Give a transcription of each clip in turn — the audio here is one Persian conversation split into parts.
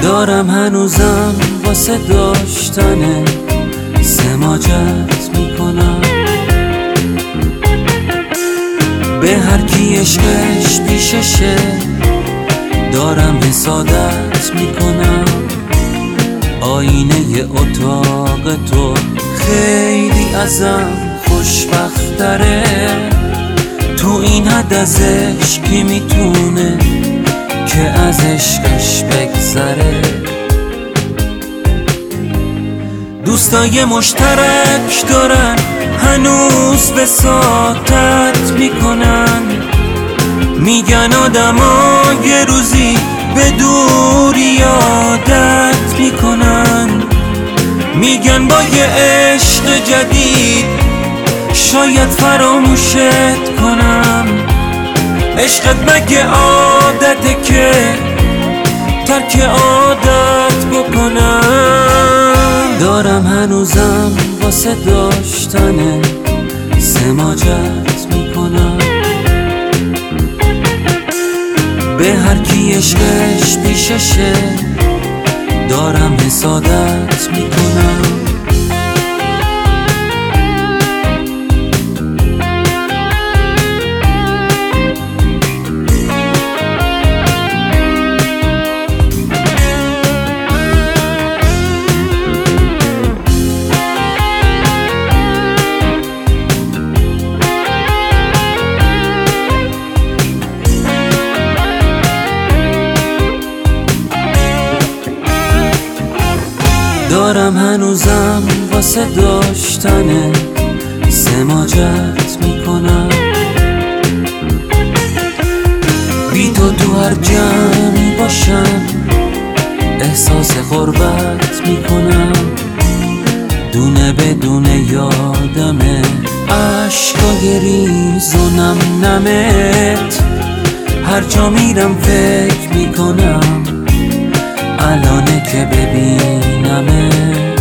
دارم هنوزم واسه داشتن سماجت میکنم. به هر کی عشقش پیششه دارم حسادت میکنم. آینه اتاق تو خیلی ازم خوشبختره. تو این حد از عشقی میتونه که از عشقش بگذره. دوستای مشترک دارن هنوز وساطت میکنن. میگن آدما یه روزی به دوری عادت میکنن. میگن با یه عشق جدید شاید فراموشت کنم. عشقت مگه عادته که ترک عادت بکنم. دارم هنوزم واسه داشتن سماجت میکنم. به هر کی عشقش پیششه دارم حسادت میکنم. دارم هنوزم واسه داشتن سماجت میکنم. بی تو هر جمعی باشم احساس غربت میکنم. دونه بدونه یادمه عشقای ریز و نم نمت. هر جا میرم فکر میکنم الانه که ببینمت.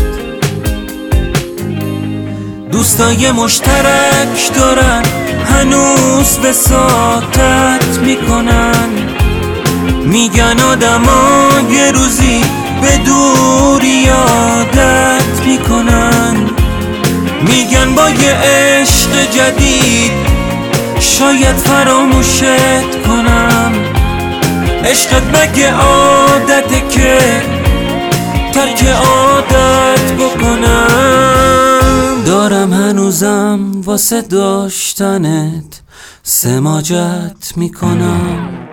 دوستای مشترک دارن هنوز وساطت میکنن. میگن آدما یه روزی به دوری عادت میکنن. میگن با یه عشق جدید شاید فراموشت کنم. عشقت مگه عادته که ترک عادت بکنم. دارم هنوزم واسه داشتنت سماجت میکنم.